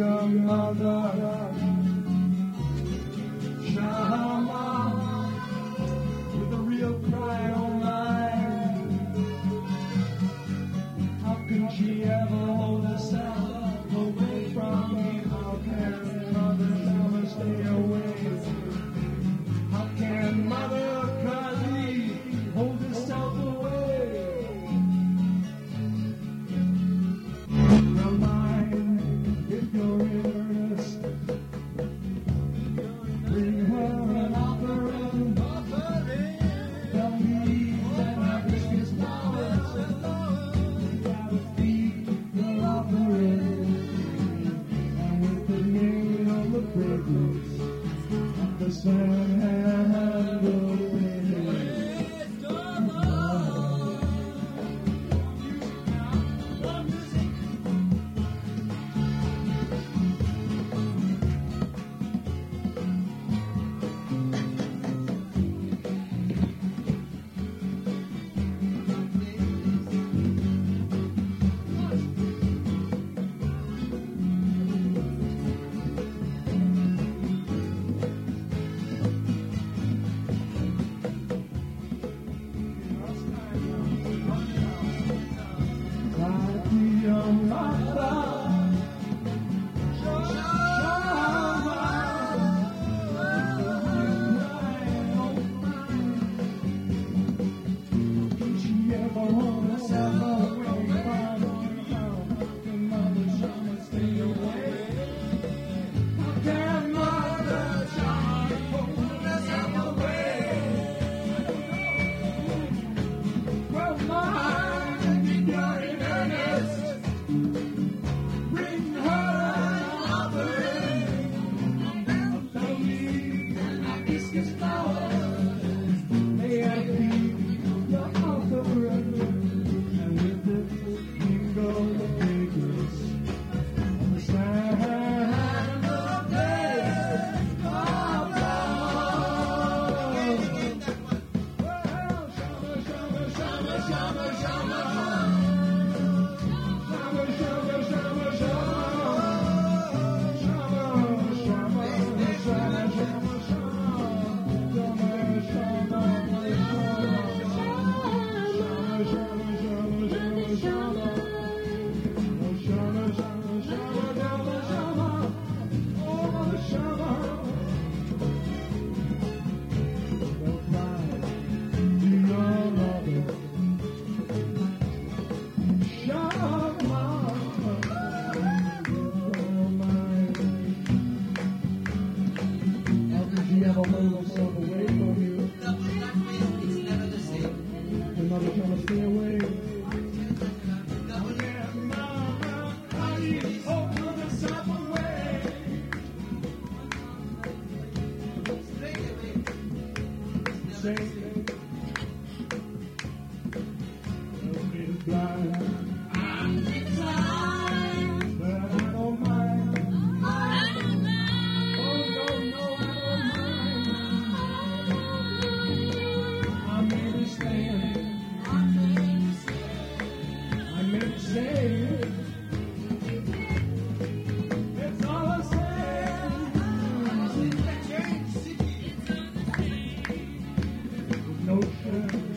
a mother. Shama, with a real cry on mine. How can she ever hold herself away from me? How can mother Shama stay away? How can mother Kali hold herself away? Well, mine, if you're in earnest, bring her an offering. Tell me that hibiscus flowers gotta feed your offering, and with the name of the fragrance of the sun and the wind. No